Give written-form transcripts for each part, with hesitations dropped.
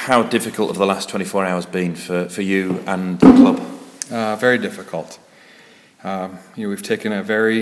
how difficult have the last 24 hours been for you and the club? Very difficult. We've taken a very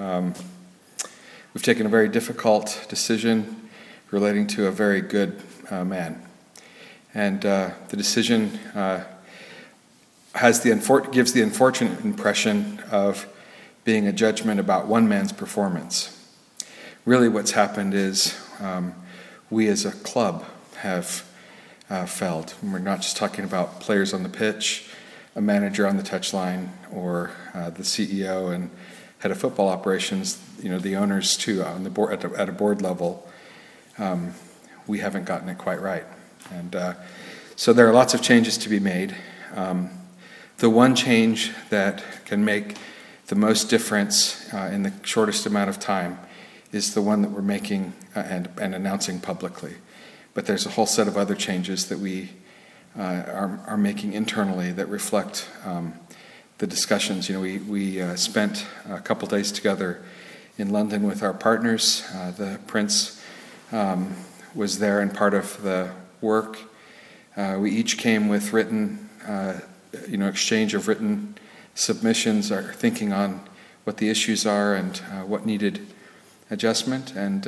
difficult decision relating to a very good man, and the decision gives the unfortunate impression of being a judgment about one man's performance. Really, what's happened is we as a club have failed. And we're not just talking about players on the pitch, a manager on the touchline, or the CEO and head of football operations. The owners too on the board at a board level. We haven't gotten it quite right, and so there are lots of changes to be made. The one change that can make the most difference in the shortest amount of time is the one that we're making and announcing publicly. But there's a whole set of other changes that we are making internally that reflect the discussions. We spent a couple days together in London with our partners. The Prince was there and part of the work. We each came with written, exchange of written submissions, our thinking on what the issues are and what needed adjustment. And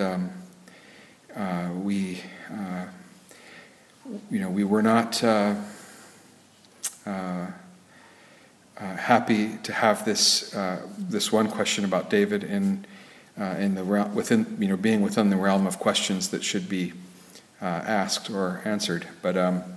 we were not happy to have this one question about David in the realm being within the realm of questions that should be asked or answered. But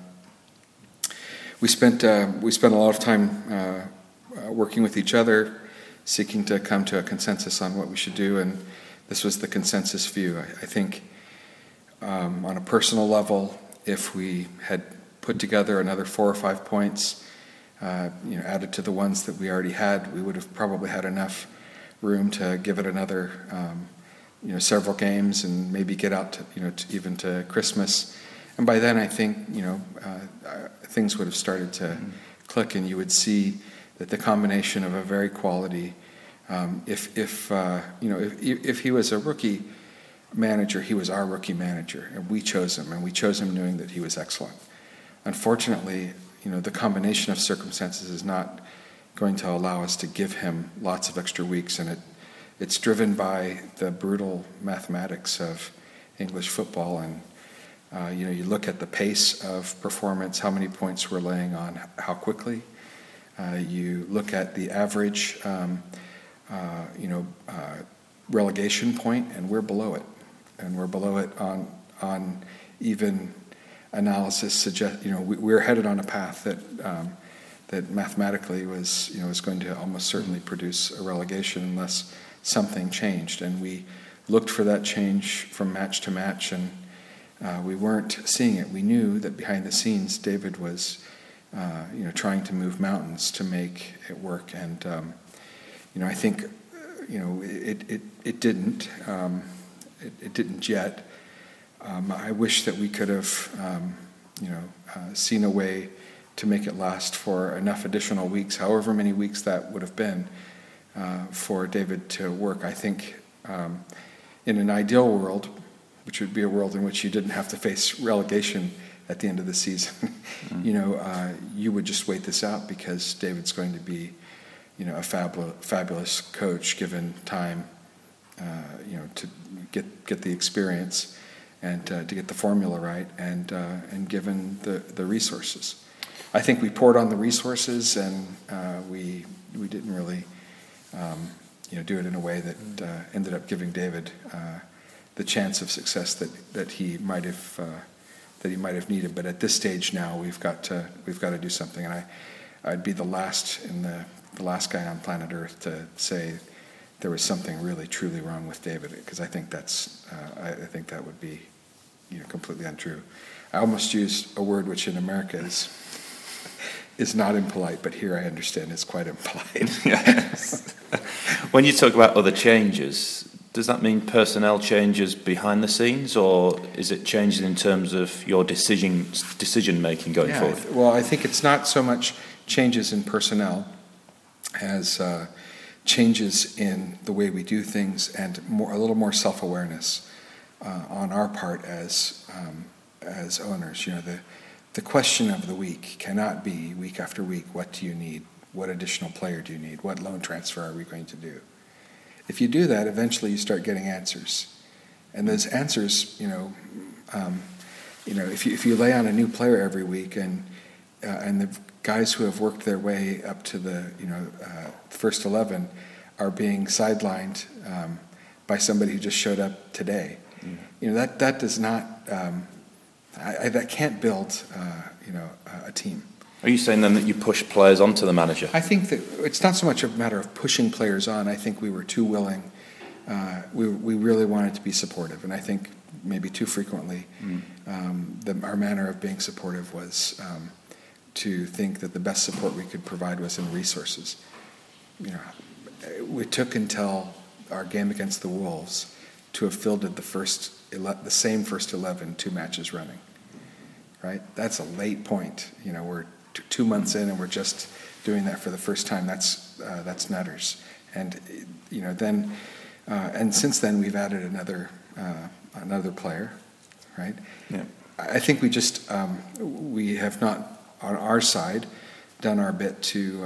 we spent a lot of time working with each other, seeking to come to a consensus on what we should do, and this was the consensus view. I think on a personal level, if we had put together another 4 or 5 points, added to the ones that we already had, we would have probably had enough room to give it another, several games and maybe get out to, even to Christmas. And by then, I think, things would have started to click, and you would see that the combination of a very quality, if he was a rookie manager, he was our rookie manager, and we chose him knowing that he was excellent. Unfortunately, the combination of circumstances is not going to allow us to give him lots of extra weeks, and it's driven by the brutal mathematics of English football. And you look at the pace of performance, how many points we're laying on, how quickly. You look at the average, relegation point, and we're below it. And we're below it on even analysis suggest. We're headed on a path that mathematically was going to almost certainly produce a relegation unless something changed. And we looked for that change from match to match, and we weren't seeing it. We knew that behind the scenes, David was, trying to move mountains to make it work. And I think, it didn't. It didn't yet. I wish that we could have, seen a way to make it last for enough additional weeks, however many weeks that would have been, for David to work. I think in an ideal world, which would be a world in which you didn't have to face relegation at the end of the season, you would just wait this out because David's going to be, a fabulous coach given time, to get the experience and to get the formula right, and given the resources. I think we poured on the resources, and we didn't really, do it in a way that ended up giving David the chance of success that he might have needed. But at this stage now, we've got to do something. And I'd be the last guy on planet Earth to say there was something really truly wrong with David, because I think that would be completely untrue. I almost used a word which in America is not impolite, but here I understand is quite impolite. Yes. When you talk about other changes, does that mean personnel changes behind the scenes, or is it changes in terms of your decision making going forward? Well, I think it's not so much changes in personnel as changes in the way we do things, and a little more self-awareness on our part as owners. the question of the week cannot be week after week, what do you need? What additional player do you need? What loan transfer are we going to do? If you do that, eventually you start getting answers. And those answers, if you lay on a new player every week and the guys who have worked their way up to the first 11 are being sidelined by somebody who just showed up today, that does not that can't build a team. Are you saying then that you push players onto the manager? I think that it's not so much a matter of pushing players on. I think we were too willing. We really wanted to be supportive, and I think maybe too frequently our manner of being supportive was to think that the best support we could provide was in resources. It took until our game against the Wolves to have fielded the same first 11 2 matches running. Right? That's a late point. We're 2 months in and we're just doing that for the first time. That's nutters. And then and since then we've added another player, right? Yeah. I think we have not on our side done our bit to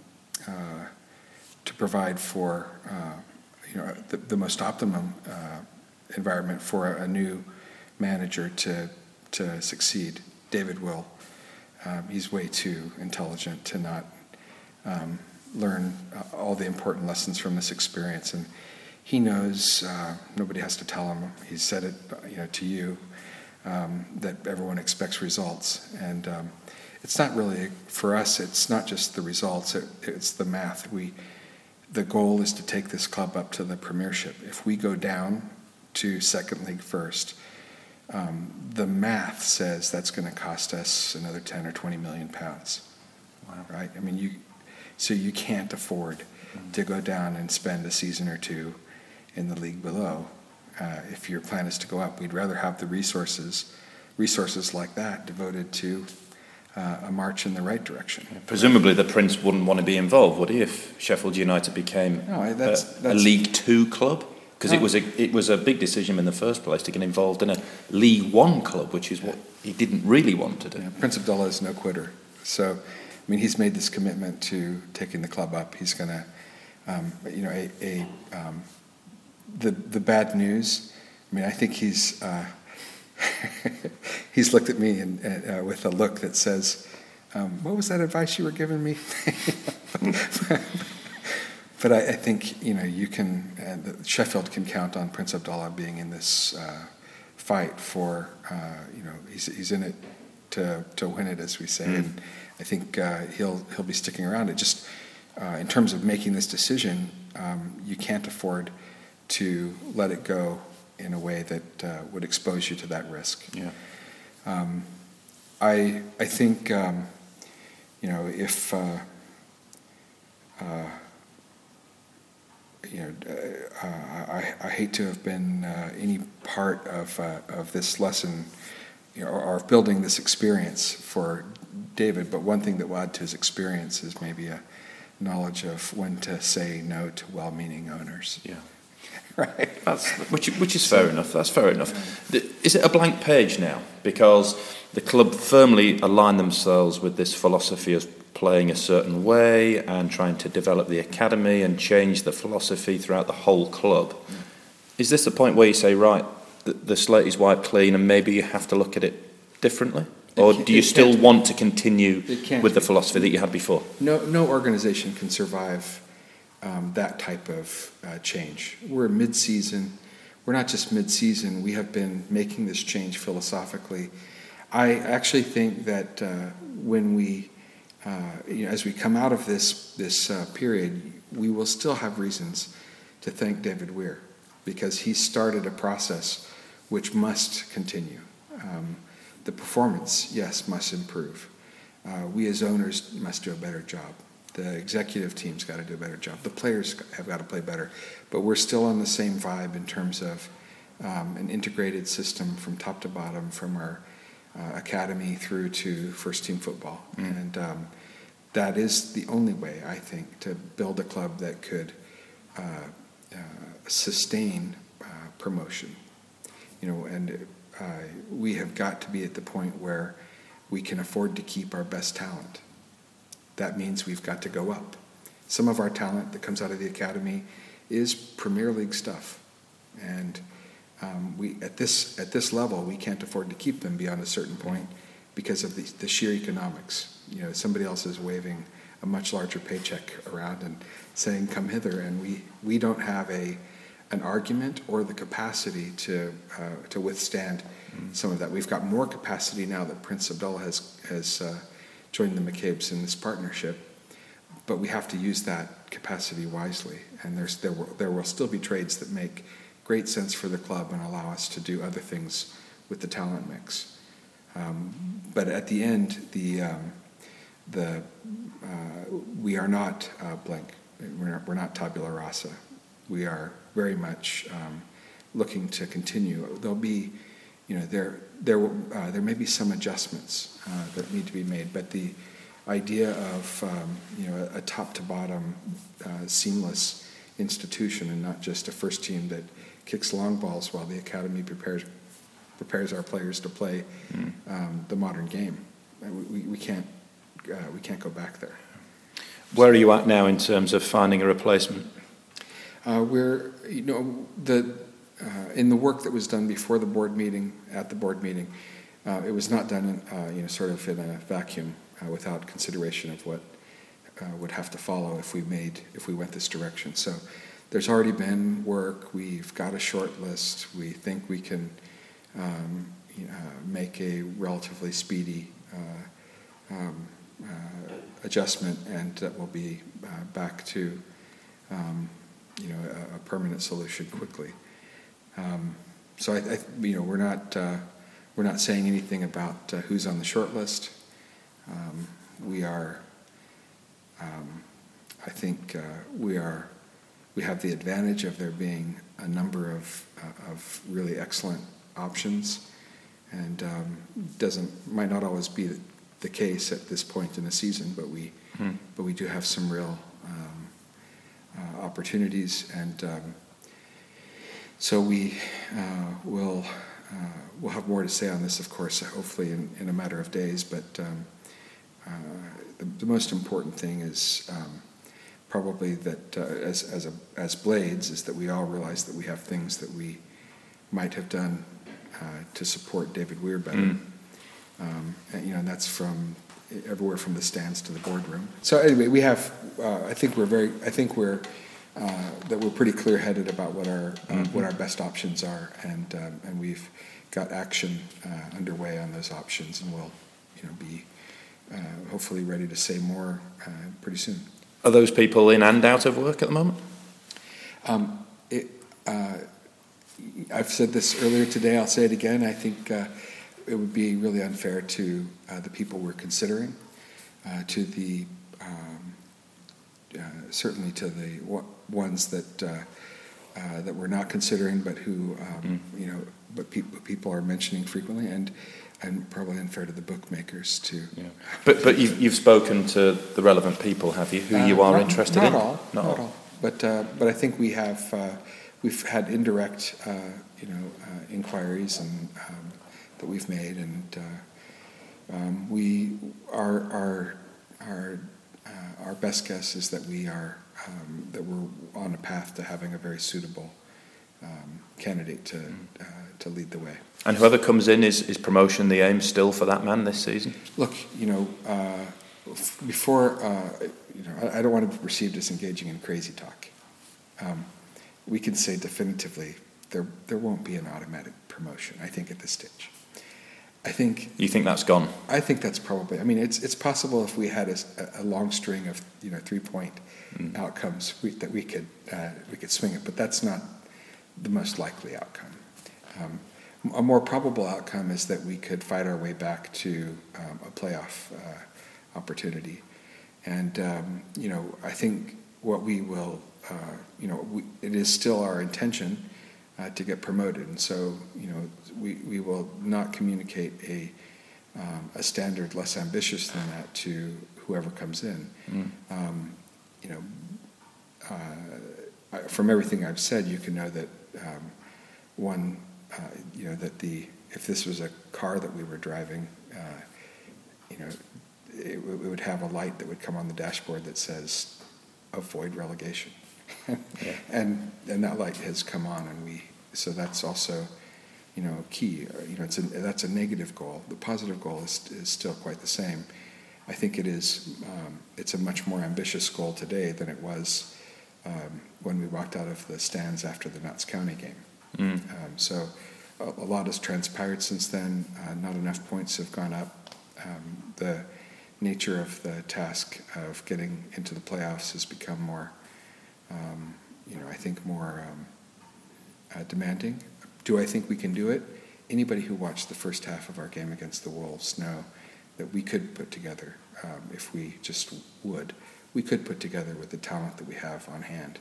provide for the most optimum environment for a new manager to succeed. David will. He's way too intelligent to not learn all the important lessons from this experience, and he knows. Nobody has to tell him. He said it, to you, that everyone expects results, and it's not really for us. It's not just the results. It's the math. The goal is to take this club up to the Premiership. If we go down to Second League first, the math says that's going to cost us another 10 or 20 million pounds. Wow. Right? I mean, you can't afford to go down and spend a season or two in the league below. If your plan is to go up, we'd rather have the resources like that devoted to a march in the right direction. Yeah, presumably the Prince wouldn't want to be involved, would he, if Sheffield United became a League Two club? Because it was a big decision in the first place to get involved in a League One club, which is what he didn't really want to do. Yeah, Prince Abdullah is no quitter. So, he's made this commitment to taking the club up. He's going to, the bad news. I think he's he's looked at me and with a look that says, "What was that advice you were giving me?" But I think you can. Sheffield can count on Prince Abdullah being in this fight for. He's in it to win it, as we say, and I think he'll be sticking around. It just in terms of making this decision, you can't afford to let it go in a way that would expose you to that risk. Yeah. I think if. I hate to have been any part of this lesson, or of building this experience for David. But one thing that will add to his experience is maybe a knowledge of when to say no to well-meaning owners. Yeah, right. Which is fair enough. That's fair enough. Is it a blank page now? Because the club firmly align themselves with this philosophy of playing a certain way and trying to develop the academy and change the philosophy throughout the whole club. Is this the point where you say, right, the slate is wiped clean and maybe you have to look at it differently? Or do you still want to continue with the philosophy that you had before? No organization can survive that type of change. We're mid-season. We're not just mid-season. We have been making this change philosophically. I actually think that when we as we come out of this period, we will still have reasons to thank David Weir, because he started a process which must continue. The performance, yes, must improve. We as owners must do a better job. The executive team's got to do a better job. The players have got to play better. But we're still on the same vibe in terms of an integrated system from top to bottom, from our academy through to first team football. And that is the only way, I think, to build a club that could sustain promotion. And we have got to be at the point where we can afford to keep our best talent. That means we've got to go up. Some of our talent that comes out of the academy is Premier League stuff, and we at this level we can't afford to keep them beyond a certain point because of the sheer economics. Somebody else is waving a much larger paycheck around and saying, "Come hither," and we don't have an argument or the capacity to withstand some of that. We've got more capacity now that Prince Abdullah has joined the McCabe's in this partnership, but we have to use that capacity wisely. And there will still be trades that make great sense for the club and allow us to do other things with the talent mix. But at the end, we are not blank. We're not tabula rasa. We are very much looking to continue. There'll be, there may be some adjustments that need to be made, but the idea of a top to bottom seamless institution and not just a first team that kicks long balls while the academy prepares our players to play the modern game. We can't go back there. Where are you at now in terms of finding a replacement? We're in the work that was done before the board meeting, at the board meeting, it was not done sort of in a vacuum without consideration of what would have to follow if we went this direction. So there's already been work. We've got a short list. We think we can make a relatively speedy adjustment, and that will be back to a permanent solution quickly. So we're not saying anything about who's on the short list. We are. I think we have the advantage of there being a number of really excellent options, and might not always be the case at this point in the season, but we do have some real opportunities, and so we'll have more to say on this, of course, hopefully in a matter of days. But the most important thing is probably that as Blades is that we all realize that we have things that we might have done to support David Weir better. And that's from everywhere from the stands to the boardroom. So anyway, we have. I think we're pretty clear-headed about what our best options are, and we've got action underway on those options, and we'll be hopefully ready to say more pretty soon. Are those people in and out of work at the moment? I've said this earlier today. I'll say it again. I think it would be really unfair to the people we're considering, to the certainly to the ones that we're not considering, but who but people are mentioning frequently, and probably unfair to the bookmakers too. Yeah. But you've spoken to the relevant people, have you? Who you are interested in? Not all. But I think we have we've had indirect inquiries and that we've made, and our best guess is that we're on a path to having a very suitable candidate to lead the way. And whoever comes in, is promotion the aim still for that man this season? Look, before I don't want to be perceived as engaging in crazy talk. We can say definitively there won't be an automatic promotion, I think, at this stage. You think that's gone? I think that's probably. I mean, it's possible if we had a long string of 3-point outcomes that we could swing it, but that's not the most likely outcome. A more probable outcome is that we could fight our way back to a playoff opportunity, and I think what we will. It is still our intention to get promoted, and so we will not communicate a standard less ambitious than that to whoever comes in. From everything I've said, you can know that if this was a car that we were driving, would have a light that would come on the dashboard that says avoid relegation. Yeah. and that light has come on, so that's also, key. That's a negative goal. The positive goal is still quite the same. I think it's a much more ambitious goal today than it was when we walked out of the stands after the Notts County game. So a lot has transpired since then. Not enough points have gone up. The nature of the task of getting into the playoffs has become more, I think more demanding. Do I think we can do it? Anybody who watched the first half of our game against the Wolves know that we could put together, if we just would, we could put together with the talent that we have on hand,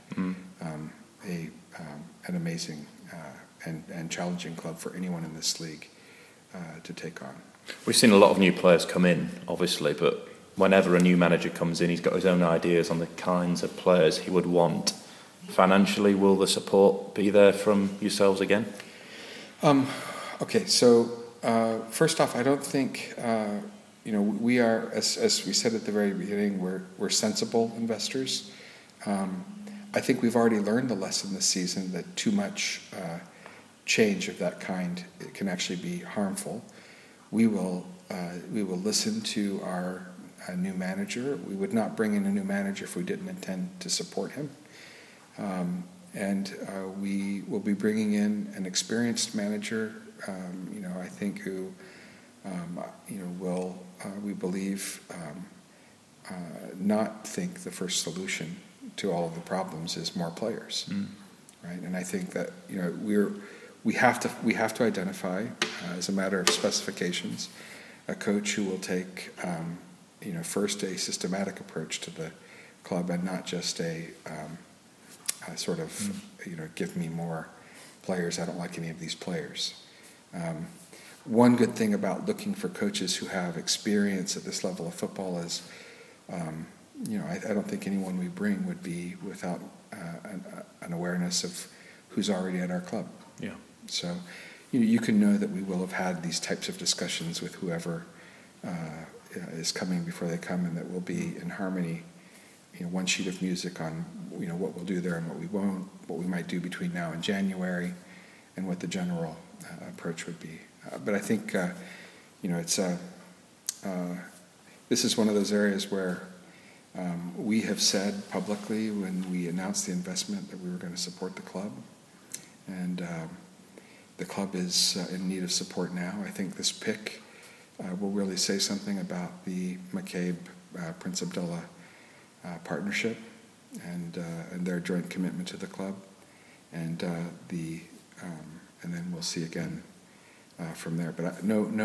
an amazing and challenging club for anyone in this league to take on. We've seen a lot of new players come in, obviously, but whenever a new manager comes in, he's got his own ideas on the kinds of players he would want. Financially, will the support be there from yourselves again? Okay, so first off, I don't think we are, as we said at the very beginning, we're sensible investors. I think we've already learned the lesson this season that too much change of that kind can actually be harmful. We will listen to our new manager. We would not bring in a new manager if we didn't intend to support him. And we will be bringing in an experienced manager, I think who, will, we believe, not think the first solution to all of the problems is more players, right? And I think that, we have to identify, as a matter of specifications, a coach who will take, first a systematic approach to the club and not just a sort of, give me more players. I don't like any of these players. One good thing about looking for coaches who have experience at this level of football is, I don't think anyone we bring would be without an awareness of who's already at our club. Yeah. So, you can know that we will have had these types of discussions with whoever is coming before they come, and that will be in harmony. One sheet of music on what we'll do there and what we won't, what we might do between now and January, and what the general approach would be. But I think it's this is one of those areas where we have said publicly when we announced the investment that we were going to support the club, and the club is in need of support now. I think this pick will really say something about the McCabe-Prince Abdullah partnership and their joint commitment to the club, and then we'll see again from there. But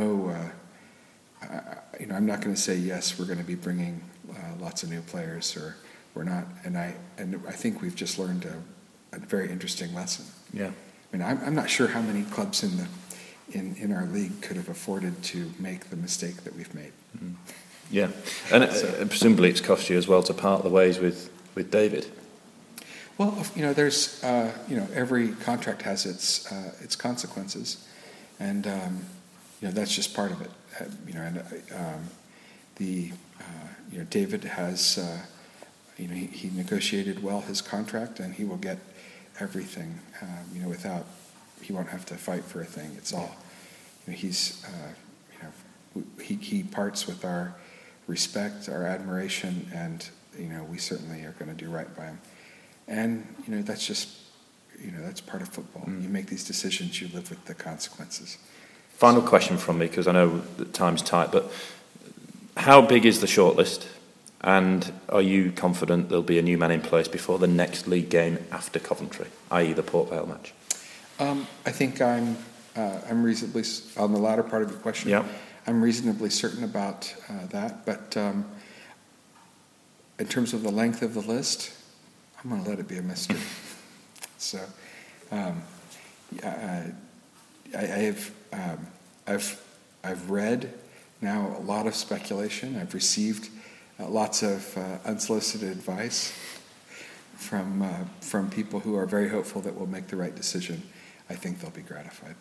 I'm not going to say yes, we're going to be bringing lots of new players, or we're not. And I think we've just learned a very interesting lesson. Yeah. I mean, I'm not sure how many clubs in our league could have afforded to make the mistake that we've made. Mm-hmm. Yeah, and presumably it's cost you as well to part the ways with David. Well, there's every contract has its consequences, and that's just part of it. David has he negotiated well his contract, and he will get everything. He won't have to fight for a thing. It's all he parts with our respect, our admiration, and we certainly are going to do right by him. And that's just that's part of football. You make these decisions, you live with the consequences. Final question from me, because I know the time's tight, but how big is the shortlist, and are you confident there'll be a new man in place before the next league game after Coventry, i.e. the Port Vale match? I think I'm reasonably, on the latter part of your question, yeah. I'm reasonably certain about that, but in terms of the length of the list, I'm going to let it be a mystery. So, I've read now a lot of speculation. I've received lots of unsolicited advice from people who are very hopeful that we'll make the right decision. I think they'll be gratified.